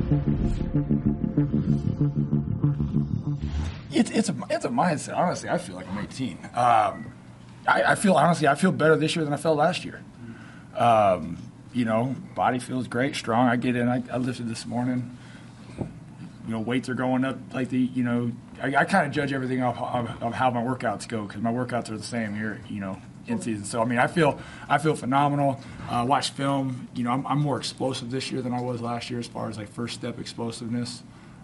It's a mindset. Honestly, I feel like I'm 18. I feel better this year than I felt last year. Body feels great, strong. I get in. I lifted this morning. Weights are going up like I kind of judge everything off of how my workouts go because my workouts are the same here, in season. So I feel phenomenal. Watch film. I'm more explosive this year than I was last year as far as like first step explosiveness.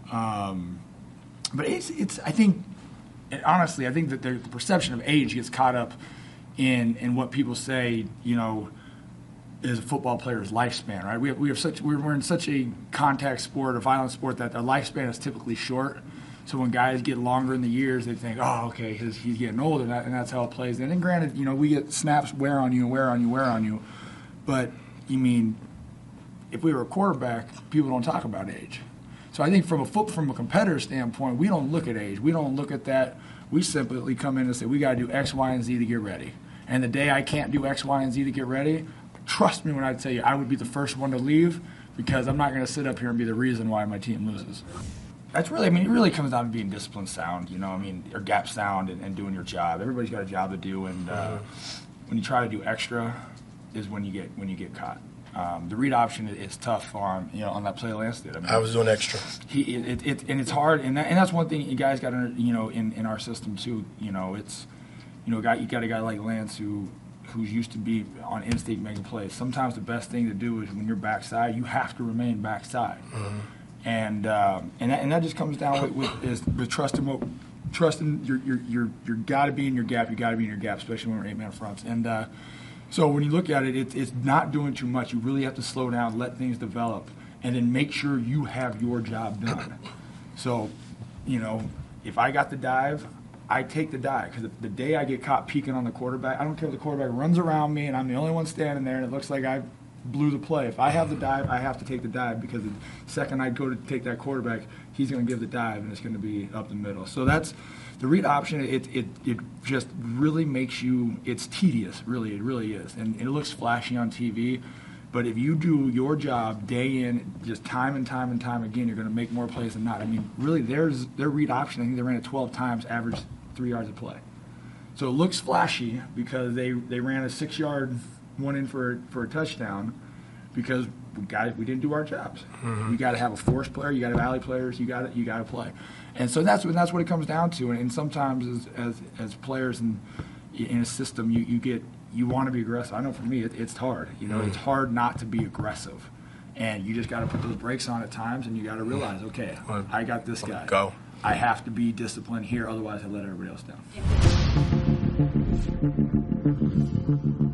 But I think that the perception of age gets caught up in what people say, is a football player's lifespan, right? We're in such a contact sport, a violent sport, that the lifespan is typically short. So when guys get longer in the years, they think, oh, okay, he's getting older, and that's how it plays. And then granted, we get snaps wear on you. But, if we were a quarterback, people don't talk about age. So I think from a competitor standpoint, we don't look at age. We don't look at that. We simply come in and say, we got to do X, Y, and Z to get ready. And the day I can't do X, Y, and Z to get ready, trust me when I tell you, I would be the first one to leave because I'm not going to sit up here and be the reason why my team loses. That's really, it really comes down to being disciplined sound, or gap sound and doing your job. Everybody's got a job to do, and when you try to do extra is when you get caught. The read option is tough on that play Lance did. I was doing extra. And it's hard, and that's one thing you guys got to in our system too. You got a guy like Lance who's used to be on instinct making plays. Sometimes the best thing to do is when you're backside, you have to remain backside, and that just comes down with trusting you got to be in your gap. You got to be in your gap, especially when we're 8-man fronts. And so when you look at it, it's not doing too much. You really have to slow down, let things develop, and then make sure you have your job done. So, if I got the dive, I take the dive, because the day I get caught peeking on the quarterback, I don't care if the quarterback runs around me and I'm the only one standing there and it looks like I blew the play. If I have the dive, I have to take the dive, because the second I go to take that quarterback, he's going to give the dive and it's going to be up the middle. So that's the read option. It just really makes you, it's tedious, really, it really is. And it looks flashy on TV, but if you do your job day in, just time and time and time again, you're going to make more plays than not. Really, their read option, I think they ran it 12 times, average 3 yards of play. So it looks flashy because they ran a 6-yard one in for a touchdown, because we didn't do our jobs. You got to have a force player, you got to have alley players, you got to play, and so that's what it comes down to. And sometimes as players in a system, you want to be aggressive. I know for me it's hard. It's hard not to be aggressive, and you just got to put those brakes on at times, and you got to realize, okay, I got this guy. Go. I have to be disciplined here, otherwise I let everybody else down.